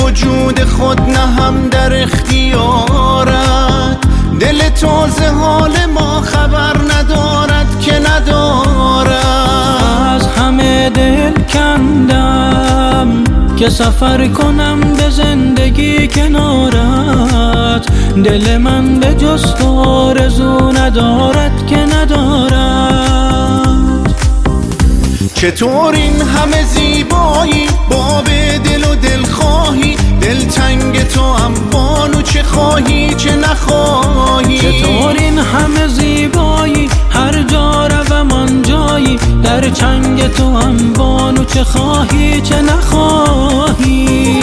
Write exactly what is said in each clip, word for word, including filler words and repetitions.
وجود خود نهم در اختیارت. دل تازه حال ما خبر ندارد که ندارد. از همه دل کندم که سفر کنم به زندگی کنارت. دل من به جز تو آرزو ندارد که ندارد. چطور این همه زیبایی باب دل و دل خواهی؟ دل تنگ تو هم بانو، چه خواهی چه نخواهی. چطور این همه زیبایی هر جا روم آن جایی. در چنگ تو هم بانو، چه خواهی چه نخواهی.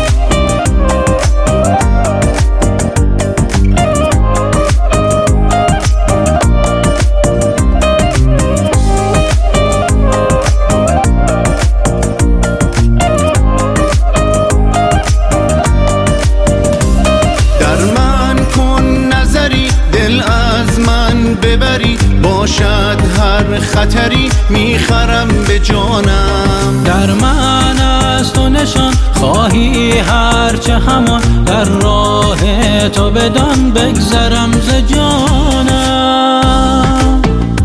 ببری باشد هر خطری میخرم به جانم. در من از تو نشان خواهی هرچه همان. در راه تو بدان بگذرم ز جانم.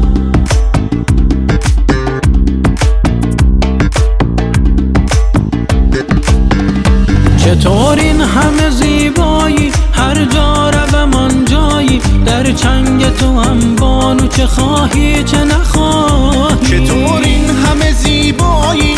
چطور این همه زیبایی هر جا روم آن جایی. در چنگ تو هم بانو، چه خواهی چه نخواهی. چطور این همه زیبایی